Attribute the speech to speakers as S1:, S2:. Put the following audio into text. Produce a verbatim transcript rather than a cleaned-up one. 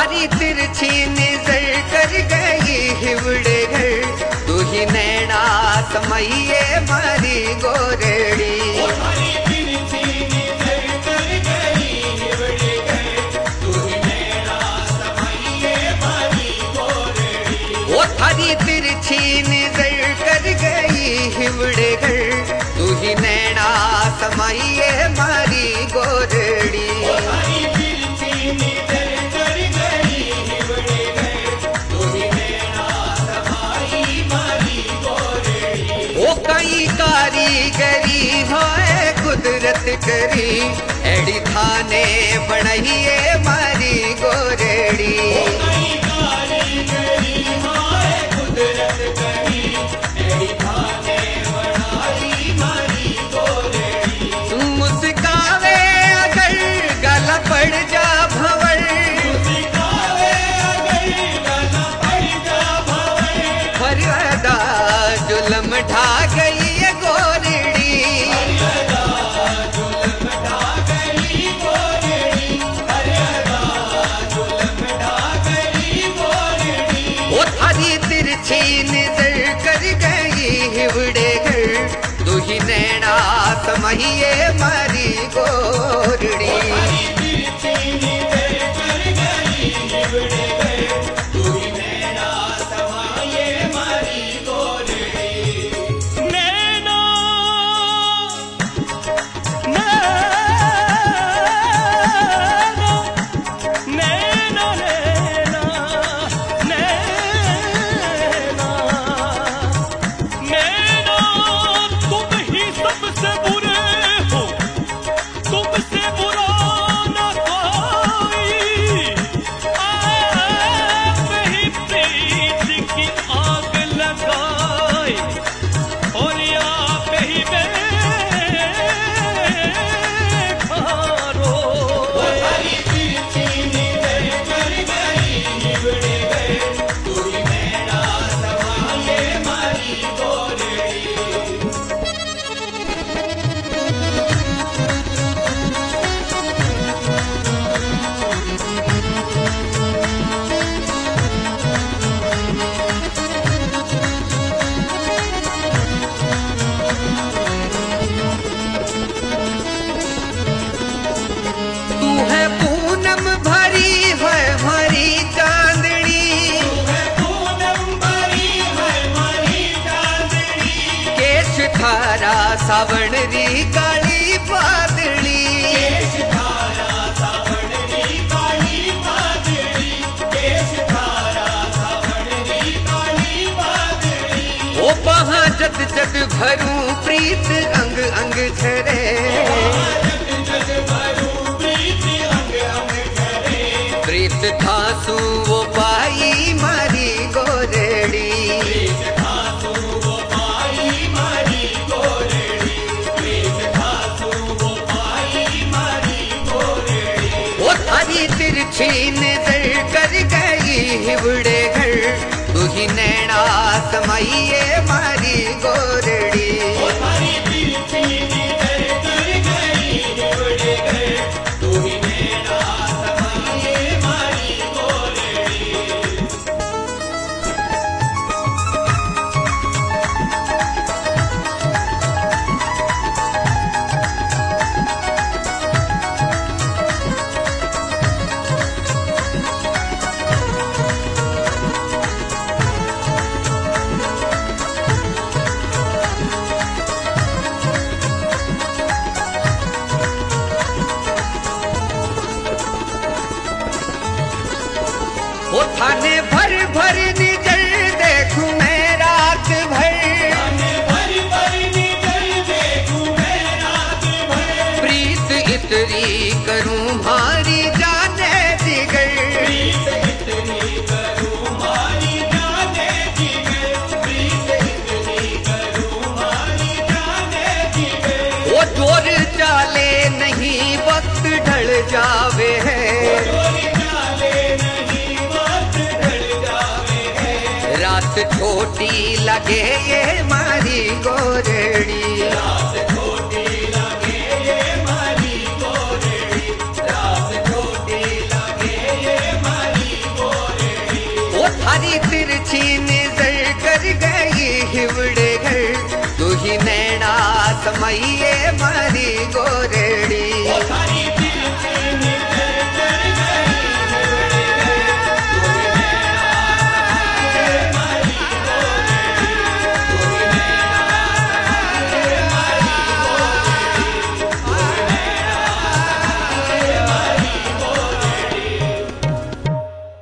S1: थारी तिरछी नजर कर गई हिवड़े घर, तू ही नैना समइए मारी गोरड़ी।
S2: ओ थारी तिरछी नजर कर गई हिवड़े घर, तू ही नैना समइए मारी गोरड़ी।
S1: ओ थारी तिरछी नजर कर गई हिवड़े घर, तू ही नैना समइए मारी गोरड़ी।
S2: ओ थारी तिरछी नजर कर गई हिवड़े घर, तू ही नैना समाई मारी गोरड़ी।
S1: ओ कई कारीगरी होए कुदरत करी, एड़ी थाने बनइए मारी गोरड़ी।
S2: ओ कई कारीगरी हाय कुदरत करी, एड़ी थाने बनाई मारी गोरड़ी।
S1: तू मुस्कावे अगर गला पड़ जा भंवर,
S2: मुस्कावे अगर गला पड़ जा भंवर,
S1: फरियादा जुलम ढा गई ये गोरड़ी।
S2: हरियादा जुल्म ढा गई गोरड़ी, हरियादा जुल्म ढा गई गोरड़ी।
S1: ओ थारी तिरछी नजर कर गई हिवड़े घर, तू ही नैना समइए मारी गोरड़ी।
S2: हरी तिरछी नजर कर गई हिवड़े घर, तू ही नैना समाये मारी गोरड़ी।
S3: नैना नैना नैना नैना नैना नैना तुम ही सबसे बुरे हो, तुमसे बुरा न कोई। आप ही प्रीत की आग लगाए और आप ही बेखारो।
S2: हरी तिरछी नजर कर गई हिवड़े घर, तू ही नैना समाये मारी गोरड़ी।
S1: तू है पूनम भरी है हमारी चांदनी,
S2: है पूनम भरी है मारी चांदनी,
S1: केश थारा सावण री काली बादली।
S2: केश धारा सावण री काली बादली, केश धारा सावण री काली बादली।
S1: ओ पहा जद जद भरूं प्रीत अंग अंग झरे,
S2: जग जग भरू प्रीत अंग अंग करे,
S1: प्रीत थासू वो पाई मारी गोरड़ी।
S2: प्रीत धातु वो पाई मारी गोरड़ी, प्रीत धातु वो पाई मारी गोरड़ी।
S1: ओ थारी तिरछी नजर कर गई हिवड़े घर, तू ही नैना समइए मारी गोरड़ी।
S2: ओ थारी तिरछी नजर कर गई हिवड़े घर, तू ही नैना समाये मारी गोरड़ी।
S1: ओ थाने भर भर निजर देखूं मैं रात भर,
S2: थाने भर भर निजर देखूं मैं रात भर,
S1: प्रीत इतरी करूं भारी जाने जिगर।
S2: प्रीत इतनी करूं मारी जाने जिगर, प्रीत इतनी करूं मारी जाने जिगर।
S1: ओ जोर चाले नहीं वक्त ढल जावे है,
S2: चोरी चाले नहीं वक्त ढल जावे है,
S1: रात छोटी लगे ये मारी गोरड़ी।
S2: रात छोटी लगे ये मारी गोरड़ी, रात छोटी लगे ये मारी
S1: हिवड़े घर तू ही नैना समाइए मारी गोरे